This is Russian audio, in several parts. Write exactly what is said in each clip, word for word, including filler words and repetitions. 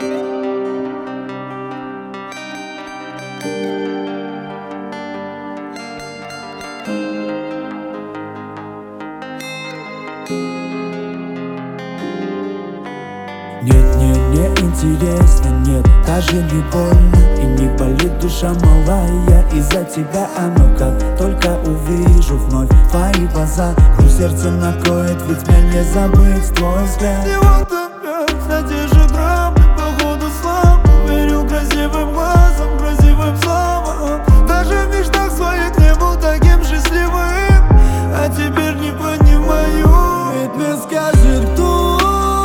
Нет, нет, не интересно, нет, даже не больно. И не болит душа малая из-за тебя. А ну как только увижу вновь твои глаза, грусть сердце накроет, ведь меня не забыть твой взгляд. И вот опять на те же грабли, походу слабо верю красивым глазом, красивым словом. Даже в мечтах своих не был таким счастливым, а теперь не понимаю. Ведь мне скажет кто,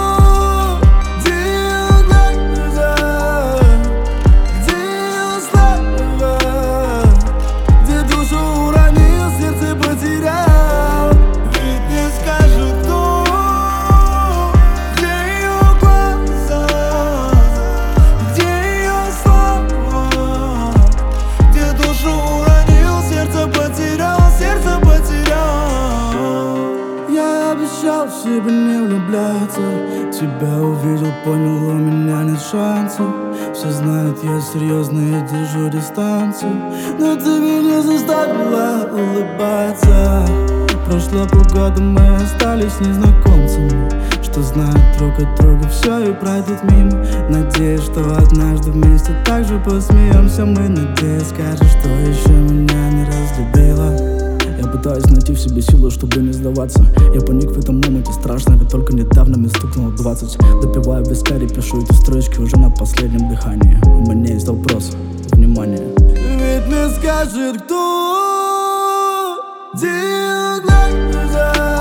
обещал в себя не влюбляться. Тебя увидел, понял, у меня нет шансов. Все знают, я серьезно, я держу дистанцию. Но ты меня заставила улыбаться. Прошло полгода, мы остались незнакомцами, что знают друг от друга все и пройдут мимо. Надеюсь, что однажды вместе так же посмеемся мы. Надеюсь, скажешь, что еще меня не разлюбила. Я пытаюсь найти в себе силу, чтобы не сдаваться. Я паник в этом моменте, страшно, ведь только недавно мне стукнуло двадцать. Допиваю вискарь, пишу эти строчки уже на последнем дыхании. У меня есть вопрос, внимание. Ведь мне скажет кто, где глаза.